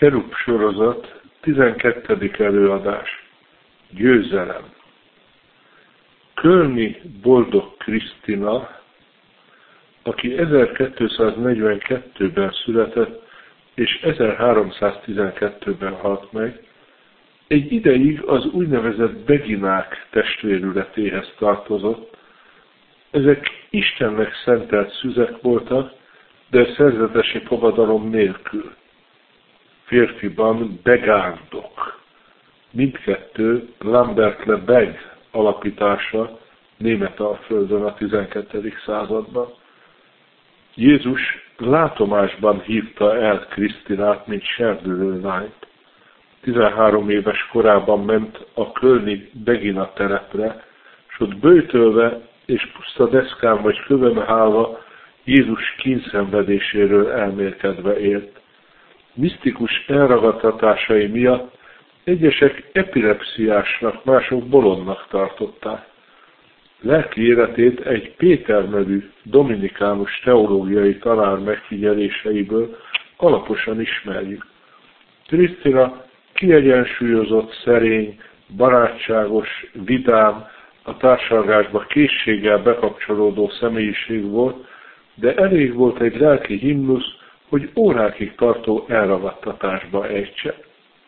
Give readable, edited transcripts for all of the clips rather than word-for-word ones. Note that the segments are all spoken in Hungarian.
Kerub sorozat, 12. előadás. Győzelem. Kölni Boldog Krisztina, aki 1242-ben született, és 1312-ben halt meg, egy ideig az úgynevezett beginák testvérületéhez tartozott. Ezek Istennek szentelt szüzek voltak, de szerzetesi fogadalom nélkül. Férfiban begándok. Mindkettő Lambert le Beg alapítása Németalföldön a 12. században. Jézus látomásban hívta el Krisztinát, mint serdülő lányt. 13 éves korában ment a kölni Begina terepre, s ott böjtölve és puszta deszkán vagy kövön állva Jézus kínszenvedéséről elmélkedve élt. Misztikus elragadtatásai miatt egyesek epilepsziásnak, mások bolondnak tartották. Lelki életét egy Péter nevű dominikánus teológiai tanár megfigyeléseiből alaposan ismerjük. Krisztina kiegyensúlyozott, szerény, barátságos, vidám, a társalgásba készséggel bekapcsolódó személyiség volt, de elég volt egy lelki himnusz, hogy órákig tartó elragadtatásba ejtse.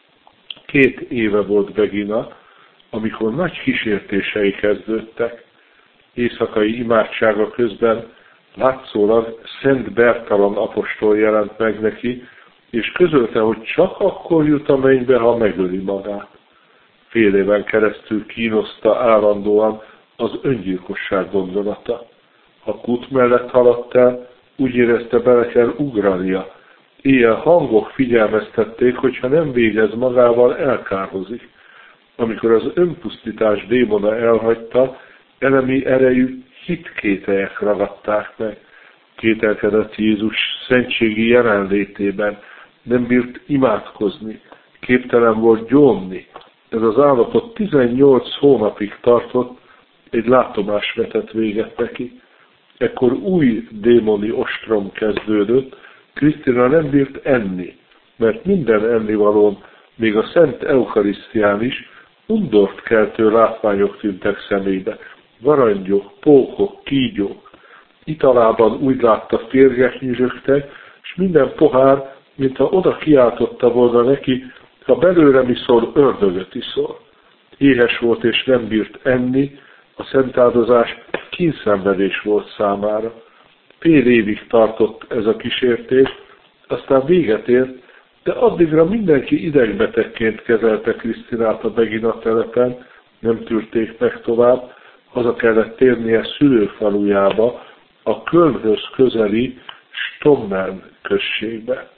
2 éve volt Begina, amikor nagy kísértései kezdődtek. Éjszakai imádsága közben látszólag Szent Bertalan apostol jelent meg neki, és közölte, hogy csak akkor jut a mennybe, ha megöli magát. Fél éven keresztül kínoszta állandóan az öngyilkosság gondolata. Ha kút mellett haladt el, úgy érezte, bele kell ugrania. Éjjel hangok figyelmeztették, hogy ha nem végez magával, elkárhozik. Amikor az önpusztítás démona elhagyta, elemi erejű hitkételyek ragadták meg. Kételkedett Jézus szentségi jelenlétében, nem bírt imádkozni, képtelen volt gyónni. Ez az állapot 18 hónapig tartott, egy látomás vetett véget neki. Ekkor új démoni ostrom kezdődött, Krisztina nem bírt enni, mert minden ennivalón, még a Szent Eukarisztián is undort keltő látványok tűntek szemébe. Varangyok, pókok, kígyók. Italában úgy látta, férgek nyüzsögtek, és minden pohár, mintha oda kiáltotta volna neki, ha belőlem iszol, ördögöt iszol. Éhes volt és nem bírt enni, a szentáldozás kínszenvedés volt számára. Fél évig tartott ez a kísértés, aztán véget ért, de addigra mindenki idegbetegként kezelte Krisztinát a Begina telepen, nem tűrték meg tovább, haza kellett térnie szülőfalujába, a Kölnhöz közeli Stommern községbe.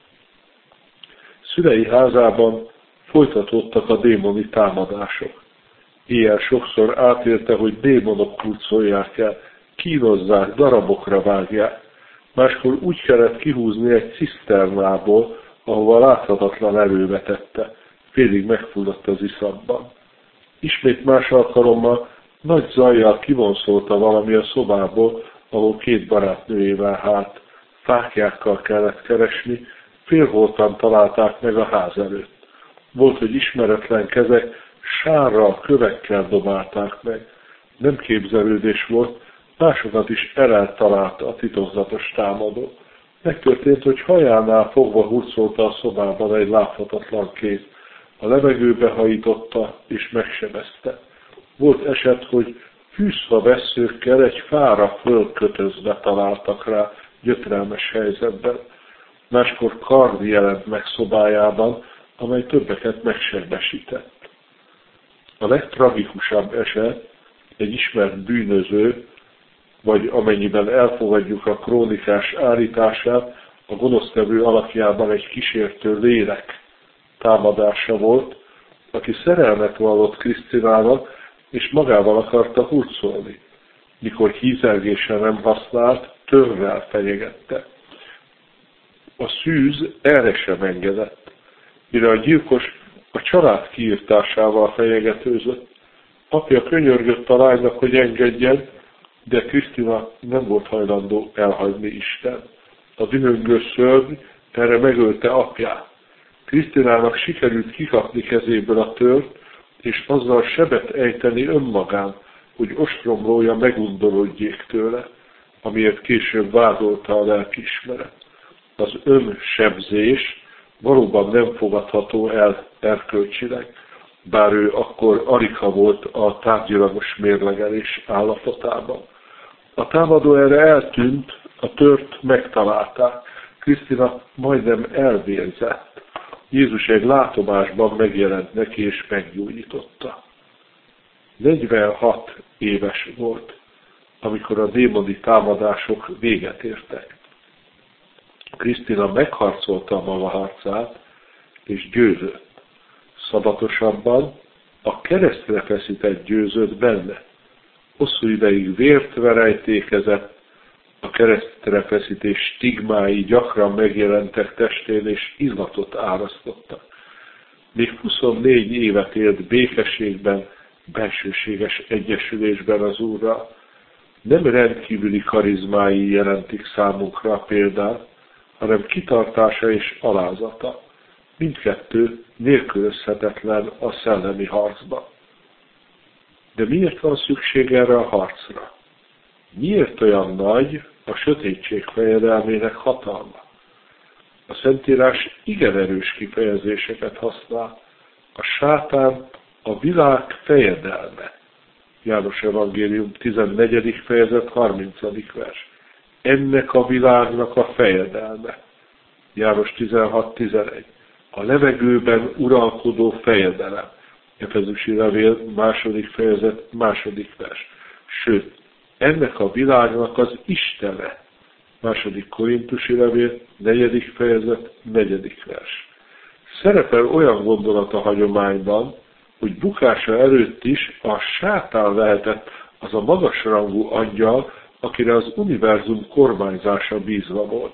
Szülei házában folytatódtak a démoni támadások. Éjjel sokszor átélte, hogy démonok kurcolják el, kínozzák, darabokra vágják. Máskor úgy kellett kihúzni egy ciszternából, ahova láthatatlan erő vetette. Félig megfulladt az iszapban. Ismét más alkalommal nagy zajjal kivonszolta valami a szobából, ahol 2 barátnőjével hált. Fáklyákkal kellett keresni, félholtan találták meg a ház előtt. Volt, hogy ismeretlen kezek sárral, kövekkel dobálták meg. Nem képzelődés volt, másokat is eltalálta a titokzatos támadó. Megtörtént, hogy hajánál fogva hurcolta a szobában egy láthatatlan kéz. A levegőbe hajította és megsebezte. Volt eset, hogy fűszfa vesszőkkel egy fára fölkötözve találtak rá gyötrelmes helyzetben. Máskor kard jelent meg szobájában, amely többeket megsebesített. A legtragikusabb eset egy ismert bűnöző, vagy amennyiben elfogadjuk a krónikás állítását, a gonosztevő alakjában egy kísértő lélek támadása volt, aki szerelmet vallott Krisztinának, és magával akarta hurcolni. Mikor hízelgéssel nem használt, törrel fenyegette. A szűz erre sem engedett, mire a gyilkos a család kiirtásával fenyegetőzött. Apja könyörgött a lánynak, hogy engedjen, de Krisztina nem volt hajlandó elhagyni Isten. A dühöngő szörny erre megölte apját. Krisztinának sikerült kikapni kezéből a tört, és azzal sebet ejteni önmagán, hogy ostromlója megundolódjék tőle, amiért később vádolta a lelkiismeret. Az önsebzés valóban nem fogadható el erkölcsileg, bár ő akkor aligha volt a tárgyilagos mérlegelés állapotában. A támadó erre eltűnt, a tört megtalálták. Krisztina majdnem elvérzett. Jézus egy látomásban megjelent neki és meggyógyította. 46 éves volt, amikor a démoni támadások véget értek. Krisztina megharcolta a maga harcát, és győzött. Szabatosabban a keresztre feszített győzött benne. Hosszú ideig vért verejtékezett, a keresztre feszítés stigmái gyakran megjelentek testén, és illatot árasztottak. Még 24 évet élt békességben, bensőséges egyesülésben az Úrral. Nem rendkívüli karizmái jelentik számunkra a példát, hanem kitartása és alázata. Mindkettő nélkülözhetetlen a szellemi harcban. De miért van szükség erre a harcra? Miért olyan nagy a sötétség fejedelmének hatalma? A Szentírás igen erős kifejezéseket használ. A sátán a világ fejedelme. János Evangélium 14. fejezet 30. vers. Ennek a világnak a fejedelme. János 16.11. A levegőben uralkodó fejedelem. Efezusi levél 2. fejezet 2. vers. Sőt, ennek a világnak az istene. 2. Korintusi levél 4. fejezet 4. vers. Szerepel olyan gondolat a hagyományban, hogy bukása előtt is a sátán lehetett az a magasrangú angyal, akire az univerzum kormányzása bízva volt.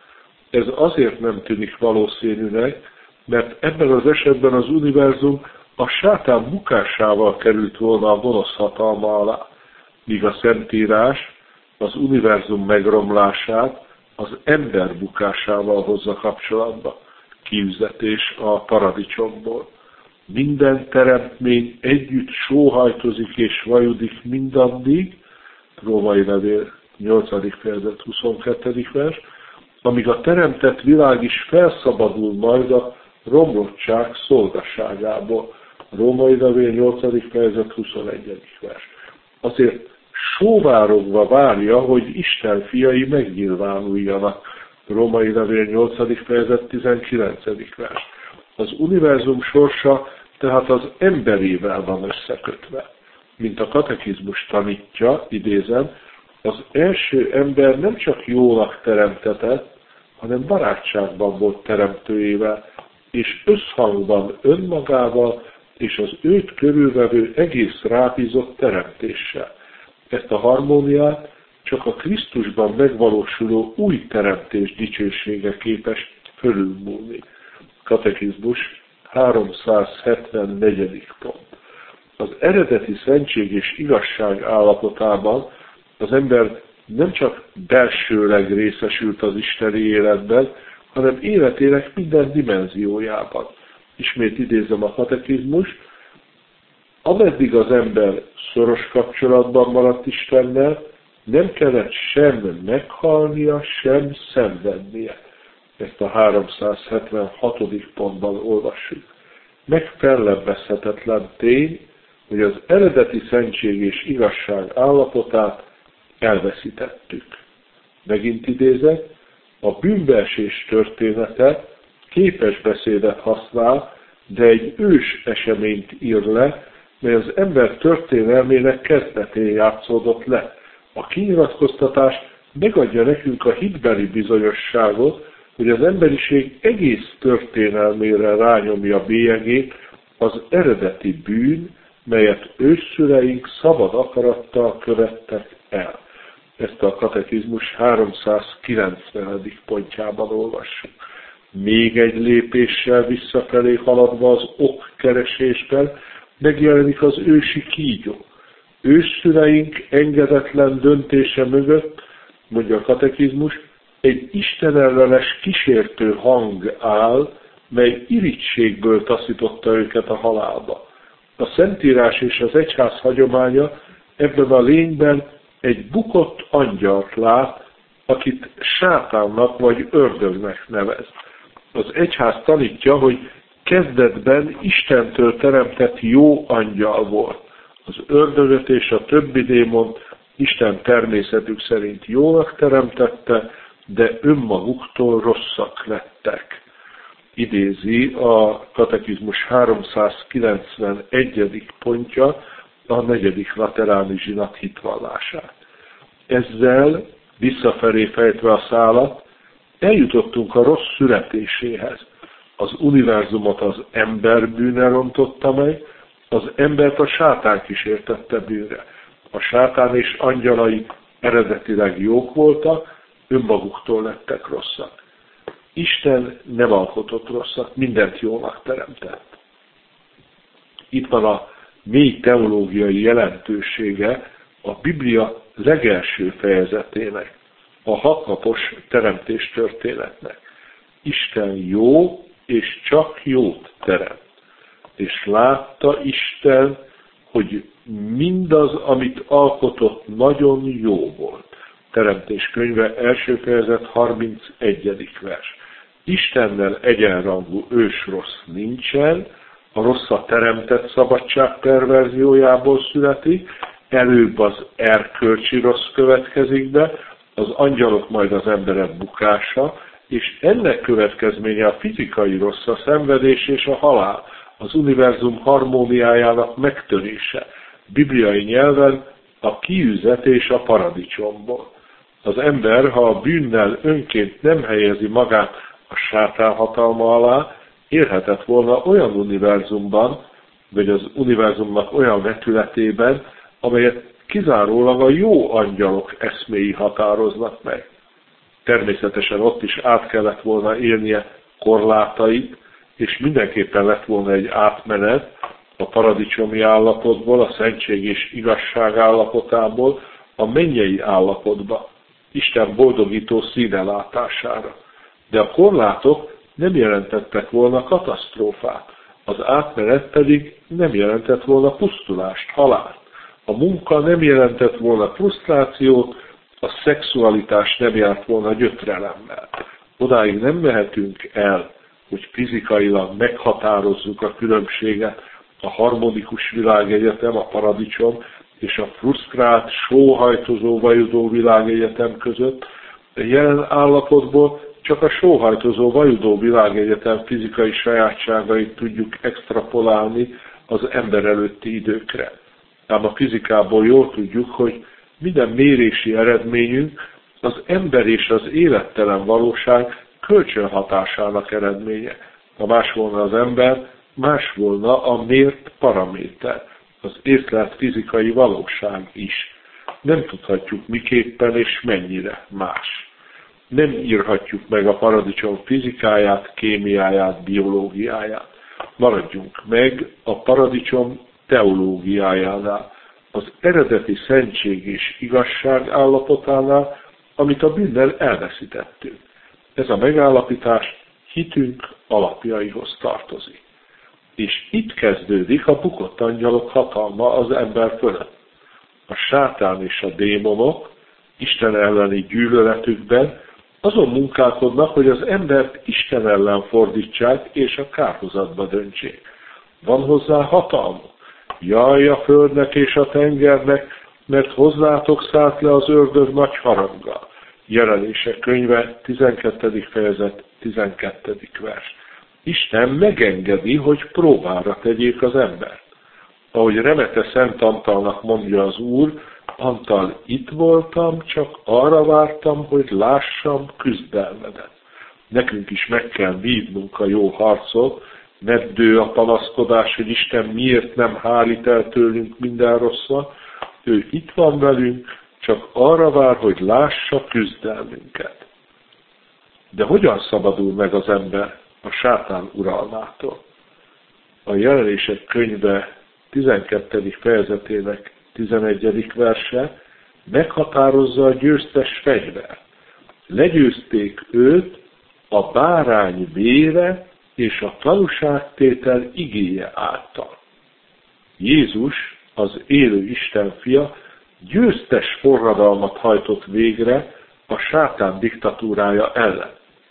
Ez azért nem tűnik valószínűnek, mert ebben az esetben az univerzum a sátán bukásával került volna a gonosz hatalma alá, míg a Szentírás az univerzum megromlását az ember bukásával hozza kapcsolatba. Kiüzetés a paradicsomból. Minden teremtmény együtt sóhajtozik és vajudik mindaddig, Római levél 8. fejezet 22. vers, amíg a teremtett világ is felszabadul majd a romlottság szolgasságából. Római levél 8. fejezet 21. vers. Azért sóvárogva várja, hogy Isten fiai megnyilvánuljanak. Római levél 8. fejezet 19. vers. Az univerzum sorsa tehát az emberével van összekötve. Mint a katekizmus tanítja, idézem, az első ember nem csak jónak teremtetett, hanem barátságban volt teremtőjével, és összhangban önmagával és az őt körülvevő egész rábízott teremtéssel. Ezt a harmóniát csak a Krisztusban megvalósuló új teremtés dicsősége képes fölülmúlni. Katekizmus 374. pont. Az eredeti szentség és igazság állapotában az ember nem csak belsőleg részesült az isteni életben, hanem életének minden dimenziójában. Ismét idézem a katekizmus, ameddig az ember szoros kapcsolatban maradt Istennel, nem kellett sem meghalnia, sem szenvednie. Ezt a 376. pontban olvassuk. Megfellebbezhetetlen tény, hogy az eredeti szentség és igazság állapotát elveszítettük. Megint idézek, a bűnbeesés története képes beszédet használ, de egy ős eseményt ír le, mely az ember történelmének kezdetén játszódott le. A kinyilatkoztatás megadja nekünk a hitbeli bizonyosságot, hogy az emberiség egész történelmére rányomja bélyegét az eredeti bűn, melyet ősszüleink szabad akarattal követtek el. Ezt a katekizmus 390. pontjában olvassuk. Még egy lépéssel visszafelé haladva az okkeresésben megjelenik az ősi kígyó. Ősszüleink engedetlen döntése mögött, mondja a katekizmus, egy istenellenes kísértő hang áll, mely irigységből taszította őket a halálba. A Szentírás és az egyház hagyománya ebben a lényben egy bukott angyalt lát, akit sátánnak vagy ördögnek nevez. Az egyház tanítja, hogy kezdetben Istentől teremtett jó angyal volt. Az ördögöt és a többi démont Isten természetük szerint jónak teremtette, de önmaguktól rosszak lettek. Idézi a katekizmus 391. pontja a 4. lateráni zsinat hitvallását. Ezzel, visszafelé fejtve a szálat, eljutottunk a rossz születéséhez. Az univerzumot az ember bűne rontotta meg, az embert a sátán kísértette bűnre. A sátán és angyalai eredetileg jók voltak, önmaguktól lettek rosszak. Isten nem alkotott rosszat, mindent jónak teremtett. Itt van a mély teológiai jelentősége a Biblia legelső fejezetének, a 6 napos teremtés történetnek. Isten jó, és csak jót teremt. És látta Isten, hogy mindaz, amit alkotott, nagyon jó volt. Teremtés könyve, első fejezet, 31. vers. Istennel egyenrangú ős rossz nincsen, a rossz a teremtett szabadság perverziójából születik, előbb az erkölcsi rossz következik be, az angyalok majd az emberek bukása, és ennek következménye a fizikai rossz, a szenvedés és a halál, az univerzum harmóniájának megtörése, bibliai nyelven a kiüzetés a paradicsomból. Az ember, ha a bűnnel önként nem helyezi magát a sátán hatalma alá, élhetett volna olyan univerzumban, vagy az univerzumnak olyan vetületében, amelyet kizárólag a jó angyalok eszméi határoznak meg. Természetesen ott is át kellett volna élnie korlátait, és mindenképpen lett volna egy átmenet a paradicsomi állapotból, a szentség és igazság állapotából a mennyei állapotba, Isten boldogító színe látására. De a korlátok nem jelentettek volna katasztrófát, az átmenet pedig nem jelentett volna pusztulást, halált. A munka nem jelentett volna frusztrációt, a szexualitás nem járt volna gyötrelemmel. Odáig nem mehetünk el, hogy fizikailag meghatározzuk a különbséget a harmonikus világegyetem, a paradicsom és a frusztrált, sóhajtozó, vajudó világegyetem között. A jelen állapotból csak a sóhajtozó, vajudó világegyetem fizikai sajátságait tudjuk extrapolálni az ember előtti időkre. Ám a fizikából jól tudjuk, hogy minden mérési eredményünk az ember és az élettelen valóság kölcsönhatásának eredménye. Ha más volna az ember, más volna a mért paraméter, az észlelt fizikai valóság is. Nem tudhatjuk miképpen és mennyire más. Nem írhatjuk meg a paradicsom fizikáját, kémiáját, biológiáját. Maradjunk meg a paradicsom teológiájánál, az eredeti szentség és igazság állapotánál, amit a bűnnel elveszítettünk. Ez a megállapítás hitünk alapjaihoz tartozik. És itt kezdődik a bukott angyalok hatalma az ember fölött. A sátán és a démonok Isten elleni gyűlöletükben azon munkálkodnak, hogy az embert Isten ellen fordítsák és a kárhozatba döntsék. Van hozzá hatalmuk. Jaj a földnek és a tengernek, mert hozzátok szállt le az ördög nagy haraggal. Jelenések könyve, 12. fejezet, 12. vers. Isten megengedi, hogy próbára tegyék az embert. Ahogy Remete Szent Antalnak mondja az Úr, Antal, itt voltam, csak arra vártam, hogy lássam küzdelmedet. Nekünk is meg kell vívnunk a jó harcot, meddő a panaszkodás, hogy Isten miért nem hárít el tőlünk minden rosszat. Ő itt van velünk, csak arra vár, hogy lássa küzdelmünket. De hogyan szabadul meg az ember a sátán uralmától? A Jelenések könyve 12. fejezetének 11. verse meghatározza a győztes fegyvert. Legyőzték őt a bárány vére és a tanúságtétel igéje által. Jézus, az élő Isten fia, győztes forradalmat hajtott végre a sátán diktatúrája ellen.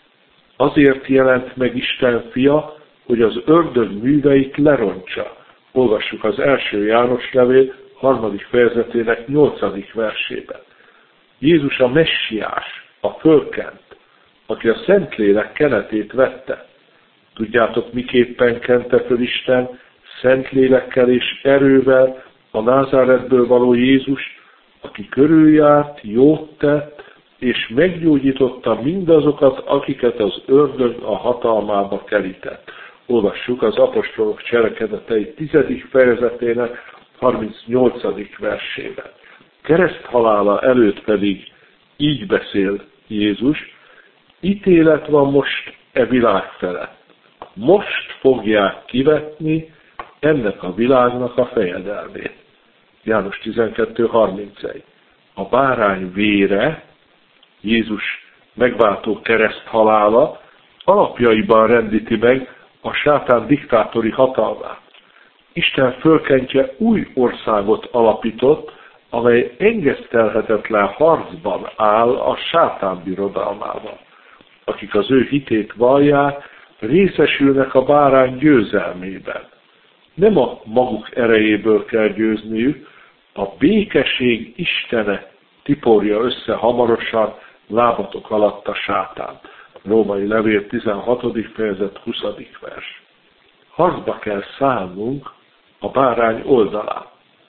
Azért jelent meg Isten fia, hogy az ördög műveit lerontsa. Olvassuk az első János levél 3. fejezetének 8. versében. Jézus a messiás, a fölkent, aki a Szentlélek kenetét vette. Tudjátok, miképpen kente föl Isten Szentlélekkel és erővel a Názáretből való Jézus, aki körüljárt, jót tett, és meggyógyította mindazokat, akiket az ördög a hatalmába kerített. Olvassuk az apostolok cselekedetei 10. fejezetének 38. versében. Kereszthalála előtt pedig így beszél Jézus: ítélet van most e világ felett. Most fogják kivetni ennek a világnak a fejedelmét. János 12:31. A bárány vére, Jézus megváltó kereszthalála alapjaiban rendíti meg a sátán diktátori hatalmát. Isten fölkentje új országot alapított, amely engesztelhetetlen harcban áll a sátán birodalmával. Akik az ő hitét vallják, részesülnek a bárány győzelmében. Nem a maguk erejéből kell győzniük, a békesség Istene tiporja össze hamarosan lábatok alatt a sátán. Római levél 16. fejezet 20. vers. Harcba kell szállnunk a bárány oldalán.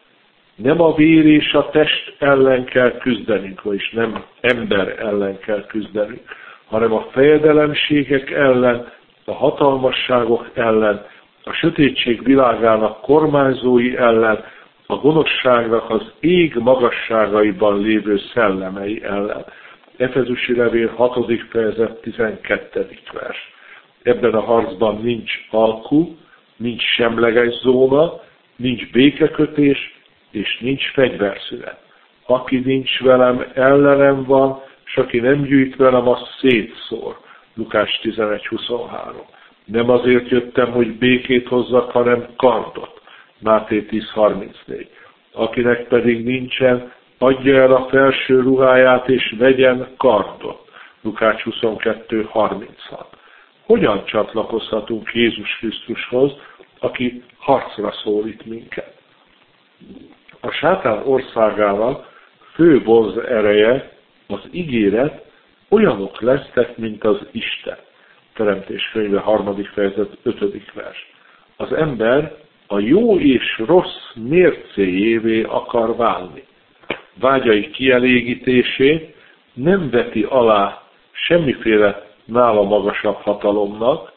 Nem a vér és a test ellen kell küzdenünk, vagyis nem ember ellen kell küzdenünk, hanem a fejedelemségek ellen, a hatalmasságok ellen, a sötétség világának kormányzói ellen, a gonoszságnak az ég magasságaiban lévő szellemei ellen. Efezusi levél 6. fejezet 12. vers. Ebben a harcban nincs alku, nincs semleges zóna, nincs békekötés, és nincs fegyverszünet. Aki nincs velem, ellenem van, és aki nem gyűjt velem, az szétszór. Lukács 11:23. Nem azért jöttem, hogy békét hozzak, hanem kardot. Máté 10:34. Akinek pedig nincsen, adja el a felső ruháját, és vegyen kardot. Lukács 22:36. Hogyan csatlakozhatunk Jézus Krisztushoz, aki harcra szólít minket? A sátán országának fő vonz ereje, az ígéret, olyanok lesztek, mint az Isten. Teremtés könyve 3. fejezet 5. vers. Az ember a jó és rossz mércéjévé akar válni. Vágyai kielégítését nem veti alá semmiféle nála magasabb hatalomnak.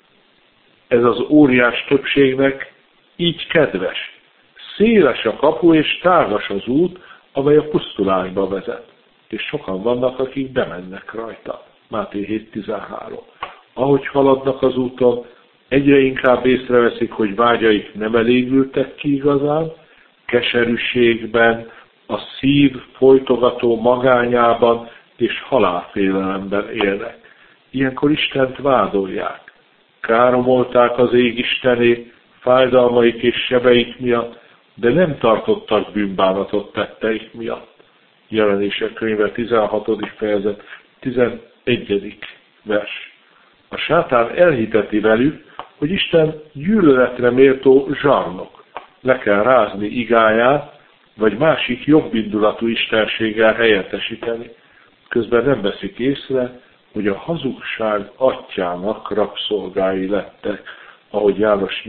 Ez az óriás többségnek így kedves. Széles a kapu és tágas az út, amely a pusztulásba vezet. És sokan vannak, akik bemennek rajta. Máté 7:13. Ahogy haladnak az úton, egyre inkább észreveszik, hogy vágyaik nem elégültek ki igazán, keserűségben, a szív folytogató magányában és halálfélelemben élnek. Ilyenkor Istent vádolják. Káromolták az ég Istenét fájdalmaik és sebeik miatt, de nem tartottak bűnbánatot tetteik miatt. Jelenések könyve 16. fejezet 11. vers. A sátán elhiteti velük, hogy Isten gyűlöletre méltó zsarnok. Le kell rázni igáját, vagy másik jobbindulatú istenséggel helyettesíteni. Közben nem veszik észre, hogy a hazugság atyának rabszolgái lettek, ahogy János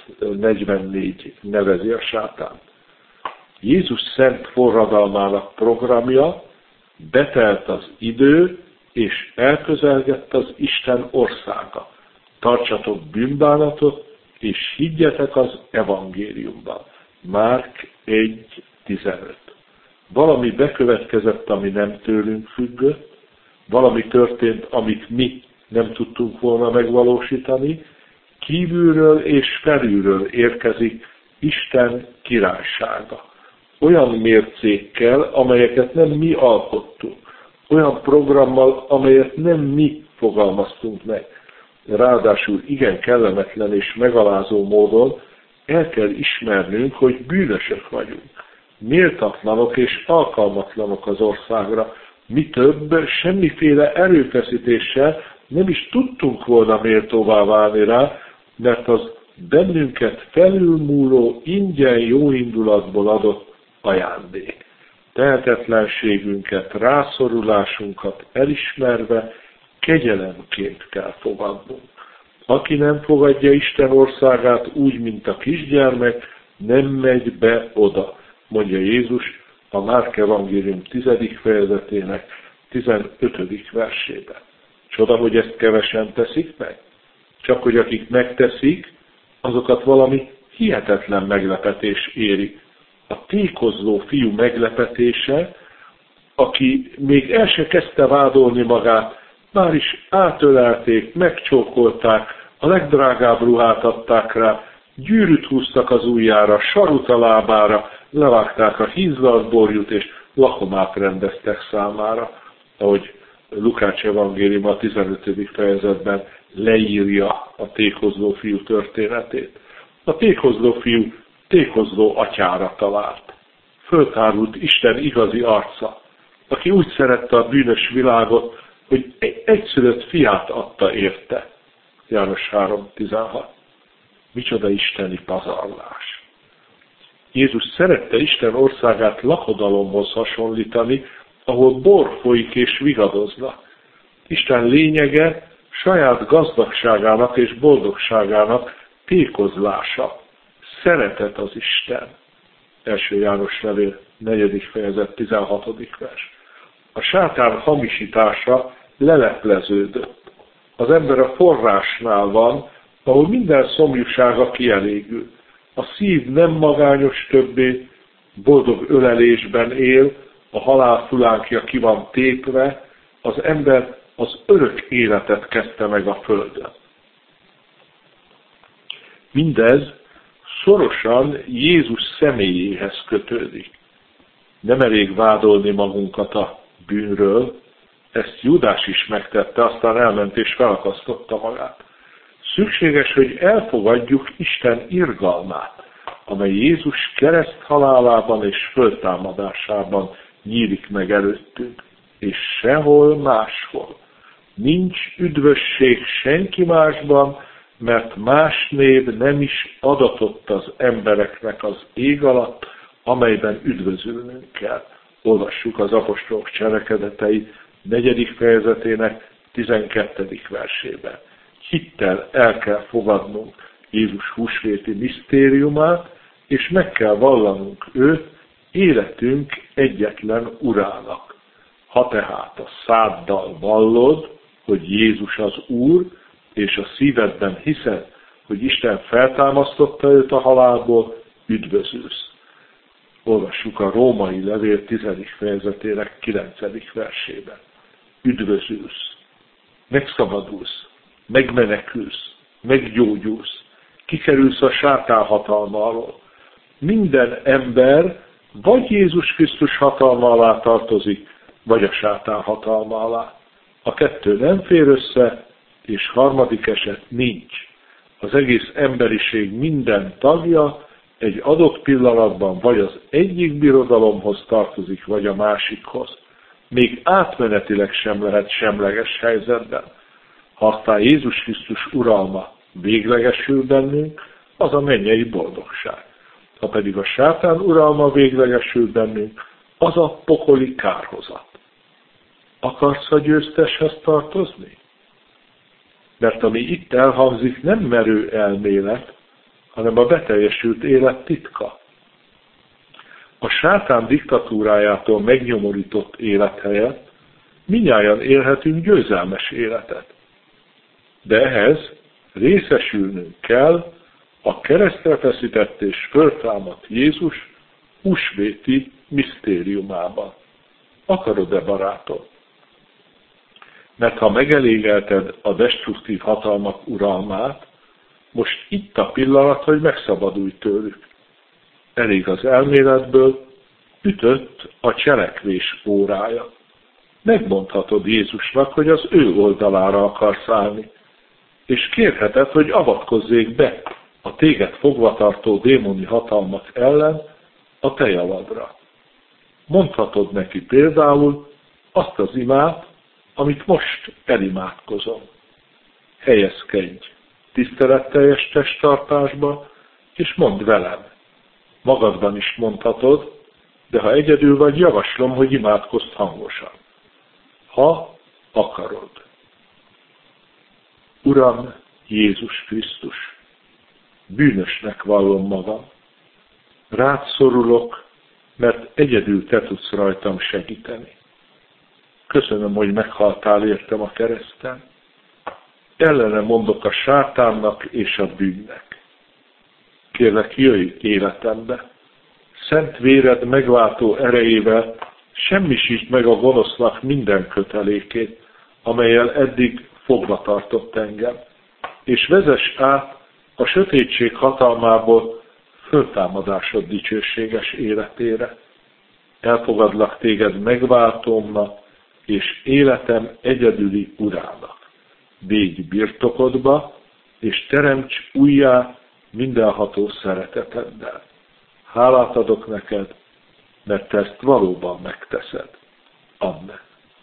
8:44 nevezi a sátánt. Jézus szent forradalmának programja, betelt az idő, és elközelgett az Isten országa. Tartsatok bűnbánatot, és higgyetek az evangéliumban. Márk 1:15. Valami bekövetkezett, ami nem tőlünk függött, valami történt, amit mi nem tudtunk volna megvalósítani, kívülről és felülről érkezik Isten királysága. Olyan mércékkel, amelyeket nem mi alkottunk. Olyan programmal, amelyet nem mi fogalmaztunk meg. ráadásul igen kellemetlen és megalázó módon el kell ismernünk, hogy bűnösök vagyunk. Méltatlanok és alkalmatlanok az országra. Mi több, semmiféle erőfeszítéssel nem is tudtunk volna méltóvá válni rá, mert az bennünket felülmúló ingyen jóindulatból adott ajándék. Tehetetlenségünket, rászorulásunkat elismerve kegyelemként kell fogadnunk. Aki nem fogadja Isten országát úgy, mint a kisgyermek, nem megy be oda, mondja Jézus a Márk evangélium 10. fejezetének 15. versében. Csoda, hogy ezt kevesen teszik meg? Csak hogy akik megteszik, azokat valami hihetetlen meglepetés éri. A tékozló fiú meglepetése, aki még el se kezdte vádolni magát, már is átölelték, megcsókolták, a legdrágább ruhát adták rá, gyűrűt húztak az ujjára, sarut a lábára, levágták a hízlalt borjút, és lakomát rendeztek számára, ahogy Lukács evangélium a 15. fejezetben leírja a tékozló fiú történetét. A tékozló fiú tékozló atyára talált. Föltárult Isten igazi arca, aki úgy szerette a bűnös világot, hogy egyszülött fiát adta érte. János 3.16. Micsoda isteni pazarlás! Jézus szerette Isten országát lakodalomhoz hasonlítani, ahol bor folyik és vigadoznak. Isten lényege saját gazdagságának és boldogságának tékozlása. Szeretet az Isten. 1. János levél 4. fejezet 16. vers. A sátán hamisítása lelepleződött. Az ember a forrásnál van, ahol minden szomjúsága kielégül. A szív nem magányos többé, boldog ölelésben él, a halál fulánkja ki van tépve, az ember az örök életet kezdte meg a földön. Mindez szorosan Jézus személyéhez kötődik. Nem elég vádolni magunkat a bűnről, ezt Júdás is megtette, aztán elment és felakasztotta magát. Szükséges, hogy elfogadjuk Isten irgalmát, amely Jézus kereszt halálában és föltámadásában nyílik meg előttünk, és sehol máshol. Nincs üdvösség senki másban, mert más név nem is adatott az embereknek az ég alatt, amelyben üdvözülnünk kell. Olvassuk az apostolok cselekedetei 4. fejezetének 12. versében. Hittel el kell fogadnunk Jézus húsvéti misztériumát, és meg kell vallanunk őt életünk egyetlen urának. Ha tehát a száddal vallod, hogy Jézus az Úr, és a szívedben hiszed, hogy Isten feltámasztotta őt a halálból, üdvözülsz. Olvassuk a római levél 10. fejezetének 9. versében. Üdvözülsz, megszabadulsz, megmenekülsz, meggyógyulsz, kikerülsz a sátán hatalma alól. Minden ember vagy Jézus Krisztus hatalma alá tartozik, vagy a sátán hatalma alá. A kettő nem fér össze, és harmadik eset nincs. Az egész emberiség minden tagja egy adott pillanatban vagy az egyik birodalomhoz tartozik, vagy a másikhoz. Még átmenetileg sem lehet semleges helyzetben. Ha aztán Jézus Krisztus uralma véglegesül bennünk, az a mennyei boldogság. Ha pedig a sátán uralma véglegesül bennünk, az a pokoli kárhozat. Akarsz a győzteshez tartozni? Mert ami itt elhangzik, nem merő elmélet, hanem a beteljesült élet titka. A sátán diktatúrájától megnyomorított élet helyett mindnyájan élhetünk győzelmes életet. De ehhez részesülnünk kell a keresztre feszített és föltámadt Jézus húsvéti misztériumában. Akarod-e, barátom? Mert ha megelégelted a destruktív hatalmak uralmát, most itt a pillanat, hogy megszabadulj tőlük. Elég az elméletből, ütött a cselekvés órája. Megmondhatod Jézusnak, hogy az ő oldalára akarsz állni. és kérheted, hogy avatkozzék be a téged fogvatartó démoni hatalmak ellen a te javadra. Mondhatod neki például azt az imát, amit most elimádkozom. Helyezkedj tiszteletteljes testtartásba, és mondd velem. Magadban is mondhatod, de ha egyedül vagy, javaslom, hogy imádkozz hangosan. Ha akarod. Uram Jézus Krisztus, bűnösnek vallom magam. Rád szorulok, mert egyedül te tudsz rajtam segíteni. Köszönöm, hogy meghaltál értem a kereszten. Ellene mondok a sátánnak és a bűnnek. Kérlek, jöjj életembe. Szent véred megváltó erejével semmisítsd meg a gonosznak minden kötelékét, amellyel eddig fogva tartott engem, és vezess át a sötétség hatalmából föltámadásod dicsőséges életére. Elfogadlak téged megváltómnak, és életem egyedüli urának. Védj birtokodba, és teremts újjá mindenható szereteteddel. Hálát adok neked, mert te ezt valóban megteszed. Amen.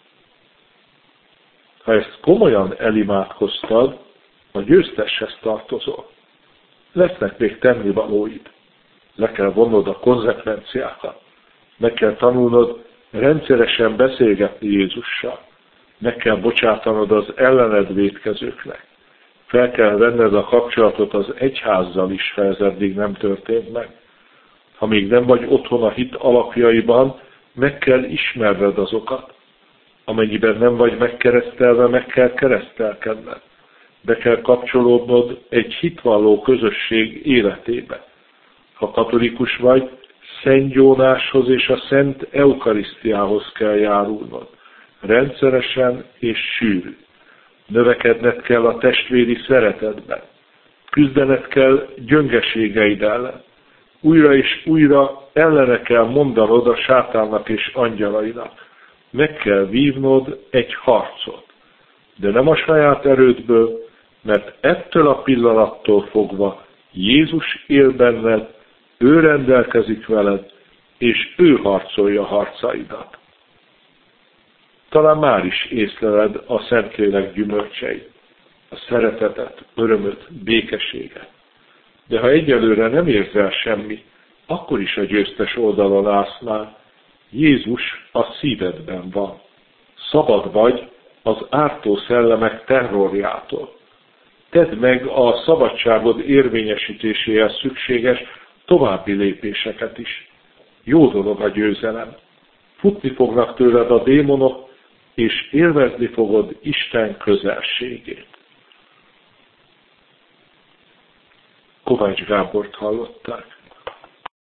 Ha ezt komolyan elimádkoztad, a győzteshez tartozol. Lesznek még tennivalóid. Le kell vonnod a konzekvenciákat. Meg kell tanulnod rendszeresen beszélgetni Jézussal. Meg kell bocsátanod az ellened vétkezőknek. Fel kell venned a kapcsolatot az egyházzal is, ha ez eddig nem történt meg. Ha még nem vagy otthon a hit alapjaiban, meg kell ismerned azokat. Amennyiben nem vagy megkeresztelve, meg kell keresztelkedned. Be kell kapcsolódnod egy hitvalló közösség életébe. Ha katolikus vagy, Szent Jónáshoz és a Szent Eukarisztiához kell járulnod. Rendszeresen és sűrű. Növekedned kell a testvéri szeretetben. Küzdened kell gyöngeségeid ellen. Újra és újra ellene kell mondanod a sátánnak és angyalainak. Meg kell vívnod egy harcot. De nem a saját erődből, mert ettől a pillanattól fogva Jézus él benned, ő rendelkezik veled, és ő harcolja harcaidat. Talán már is észleled a Szentlélek gyümölcseit, a szeretetet, örömöt, békeséget. De ha egyelőre nem érzel semmi, akkor is a győztes oldalon állsz már. Jézus a szívedben van. Szabad vagy az ártó szellemek terrorjától. Tedd meg a szabadságod érvényesítéséhez szükséges további lépéseket is. Jó dolog a győzelem. Futni fognak tőled a démonok, és élvezni fogod Isten közelségét. Kovács Gábort hallották.